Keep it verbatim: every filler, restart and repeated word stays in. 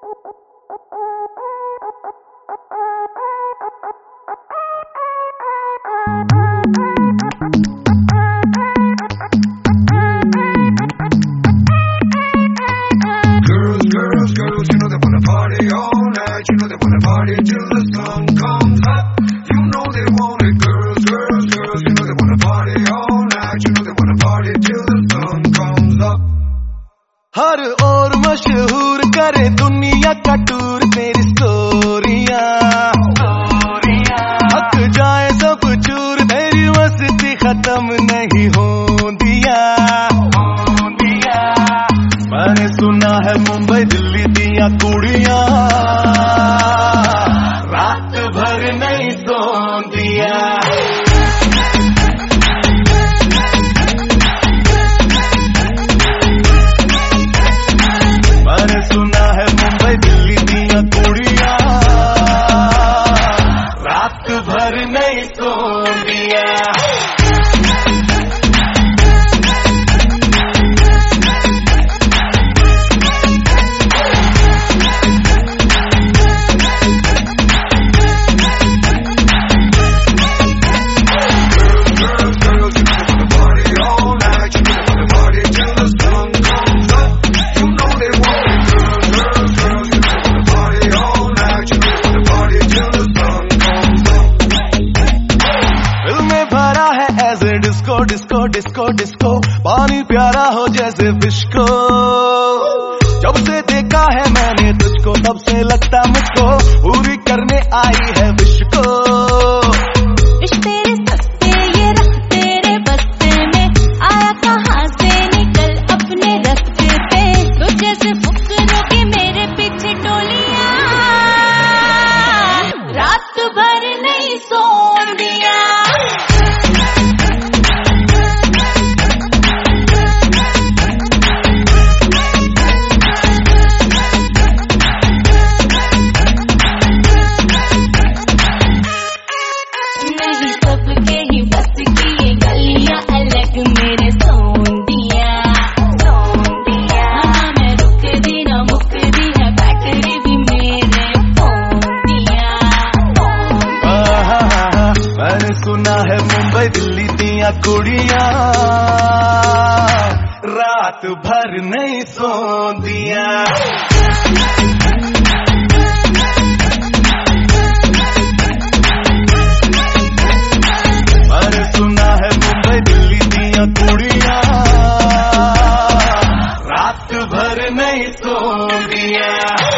हर ओर मशहूर करे दुनिया का टूर तेरी स्टोरियां, हक जाए सब चूर तेरी मस्ती खत्म नहीं होंदिया। मैंने सुना है मुंबई दिल्ली दिया कुड़ियां रात भर नहीं सोंदिया। सुना है मुंबई दिल्ली दिया कुड़ियां रात भर नहीं सोंदिया। डिस्को डिस्को डिस्को डिस्को पानी प्यारा हो जैसे फिश को। जब से देखा है मैंने तुझको तब से लगता मुझको पूरी करने आई है विश को। तेरे सस्ते ये रख तेरे बस्ते में आया कहाँ से निकल अपने रास्ते पे। तो जैसे फुकरों के मेरे पीछे टोलियां रात भर नहीं सोंदिया। सुना है मुंबई दिल्ली दिया कुड़ियां रात भर नहीं सोंदिया। मैंने सुना है मुंबई दिल्ली दिया कुड़ियां रात भर नहीं सोंदिया।